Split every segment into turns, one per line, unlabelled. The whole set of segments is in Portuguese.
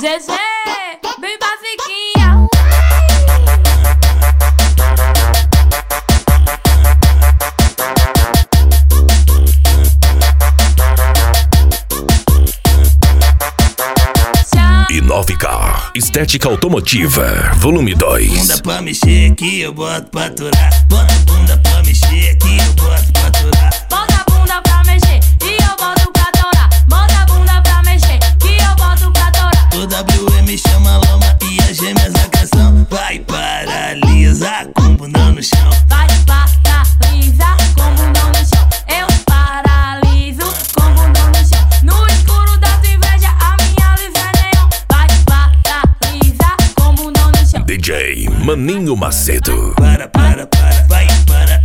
GG, bem basiquinha.
Inovicar, estética automotiva, volume 2.
Bunda pra mexer aqui, eu boto pra aturar. Bota a bunda pra mexer aqui, eu boto pra aturar.
Bota a bunda pra mexer e eu boto pra torar. Bota a bunda pra mexer que eu boto pra torar.
O WM chama a lama e as gêmeas na canção. Vai paralisar com bundão no chão.
Vai paralisar com bundão no chão. Eu paraliso com bundão no chão. No escuro da tua inveja, a minha luz é neon. Vai paralisar com bundão no chão.
DJ Maninho Macedo.
Para, vai, para.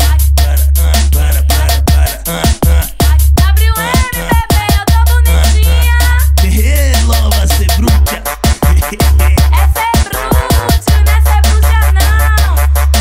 WM, bebê, eu tô bonitinha.
Lova ser bruta.
Essa é bruxa, nessa é bruxa não.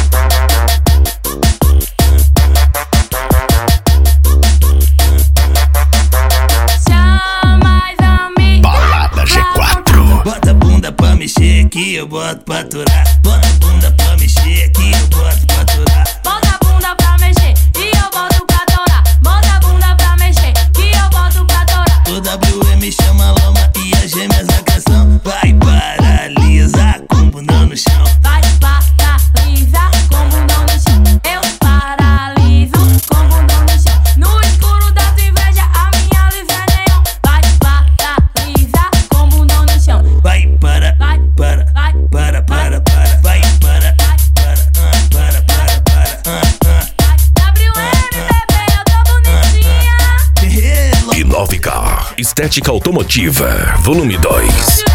Chama as amigas.
Balada G4.
Bota a bunda pra mexer aqui, eu boto pra aturar. Bota a bunda pra mexer aqui, eu boto pra aturar.
Bota a bunda pra mexer e eu boto pra torar. Bota a bunda pra mexer que eu boto pra torar.
O WM chama a lama e as gêmeas na canção. Vai paralisar com bundão no chão.
Vai paralisar com bundão no chão. Eu paraliso com bundão no chão. No escuro da tua inveja, a minha luz é neon. Vai paralisar com bundão no chão.
Vai para.
Vai,
Para.
vai,
Para. Vai para.
WM, bebê, eu tô bonitinha.
Inovicar, estética automotiva, volume 2.